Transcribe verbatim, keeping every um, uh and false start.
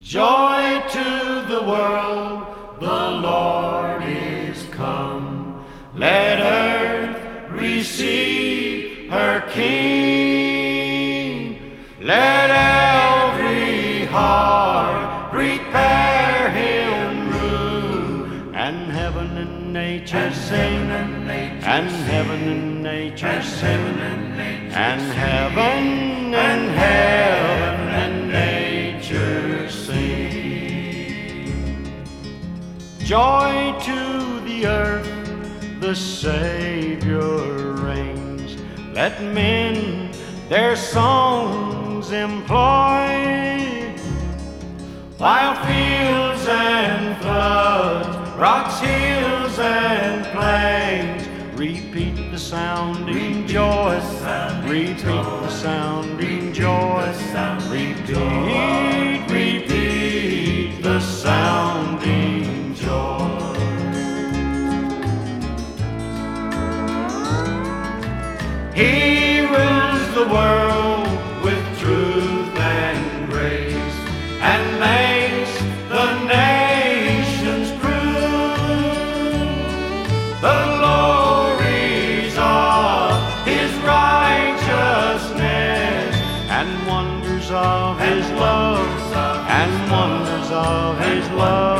Joy to the world, the Lord is come. Let earth receive her King. Let every heart prepare him room. And heaven and nature sing, and heaven and nature sing, and heaven and heaven and nature sing. Joy to the earth, the Savior reigns. Let men their songs employ, while fields and floods, rocks, hills and plains repeat the sounding joy, repeat the sounding joy, repeat, repeat the sounding joy. He rules the world with truth and grace, and makes the nations prove the glories of his righteousness, and wonders of his love, and wonders of his love.